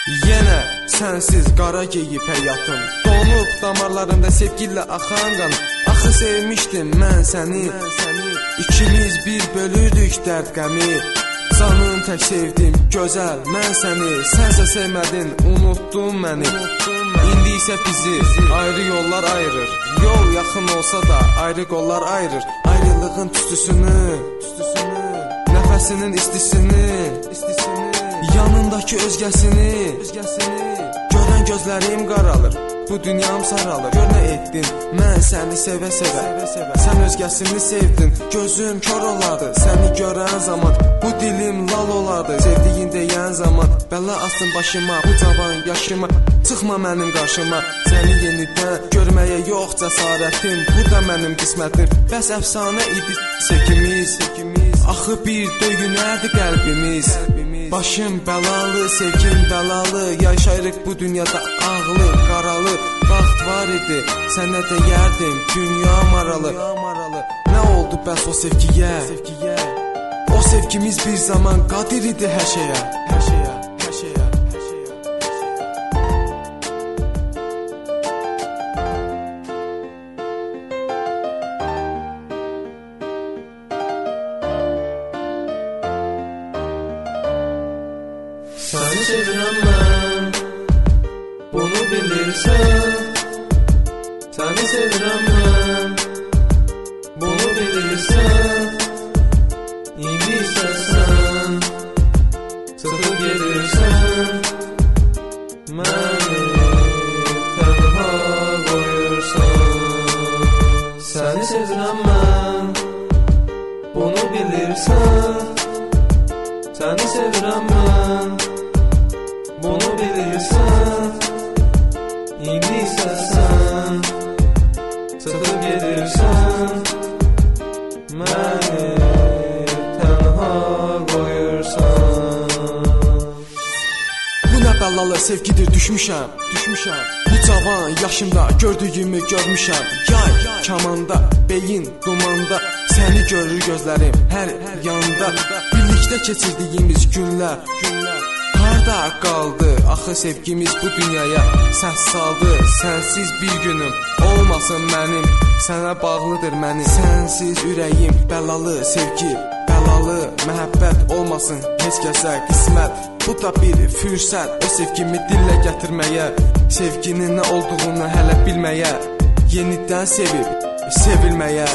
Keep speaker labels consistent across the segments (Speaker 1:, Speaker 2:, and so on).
Speaker 1: Yenə sənsiz qara geyib həyatım, donub damarlarında sevgilə axan qan. Axı sevmişdim mən səni, İkimiz bir bölürdük dərd qəmi. Canım tək sevdim gözəl mən səni, sənsə sevmədin, unuttun məni. İndi isə bizi ayrı yollar ayırır, yol yaxın olsa da ayrı qollar ayırır. Ayrılığın tüstüsünü, nəfəsinin istisini, yanındakı özgəsini görən gözlərim qaralır, bu dünyam saralır. Gör nə etdin, mən səni sevə-sevə, sən özgəsini sevdin, gözüm kör olardı. Səni görən zaman bu dilim lal olardı, sevdiyin deyən zaman bəla astın başıma, bu cavan yaşıma. Çıxma mənim qarşıma, səni yenidən görməyə yox cəsarətim, bu da mənim qismətim. Bəs əfsanə idi sevgimiz, axı bir döyünərdi qəlbimiz. Başım bəlalı, sevgim bəlalı, yaşayırıq bu dünyada ağlı, qaralı. Vaxt var idi, sənə deyərdim, dünya maralı. Nə oldu bəs o sevgiyə? O sevgimiz bir zaman qadir idi hər şeyə.
Speaker 2: Səni sevirəm mən, bunu bilirsən. Səni sevirəm mən, bunu bilirsən. İndi isə sən çıxıb gedirsən, məni tənha qoyursan. Səni sevirəm mən, bunu bilirsən. Səni sevirəm mən, bunu bilirsən. İndi isə sən çıxıb gedirsən, məni tənha qoyursan.
Speaker 1: Bu nə bəlalı sevgidir, düşmüşəm. Bu cavan yaşımda gördüyümü görmüşəm. Yay, kamanda, beyin, dumanda, səni görür gözlərim hər yanda. Birlikdə keçirdiyimiz günlər harda qaldı? Axı sevgimiz bu dünyaya səs saldı. Sənsiz bir günüm olmasın mənim, sənə bağlıdır mənim. Sənsiz ürəyim bəlalı, sevgi bəlalı, məhəbbət olmasın heç kəsə qismət. Bu da bir fürsət, o sevgimi dillə gətirməyə, sevginin nə olduğunu hələ bilməyə, yenidən sevib sevilməyə.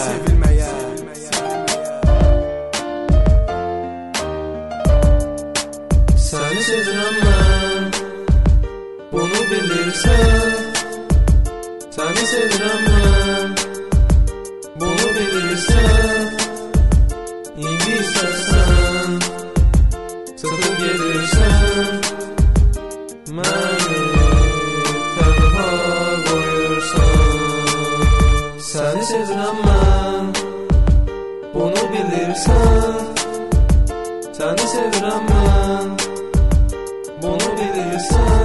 Speaker 2: Səni sevirəm mən, bunu bilirsən. Səni sevirəm mən, bunu bilirsən. İndi isə sən çıxıb gedirsən, məni tənha qoyursan. Səni sevirəm mən, bunu bilirsən. Səni sevirəm mən, bunu bilirsən.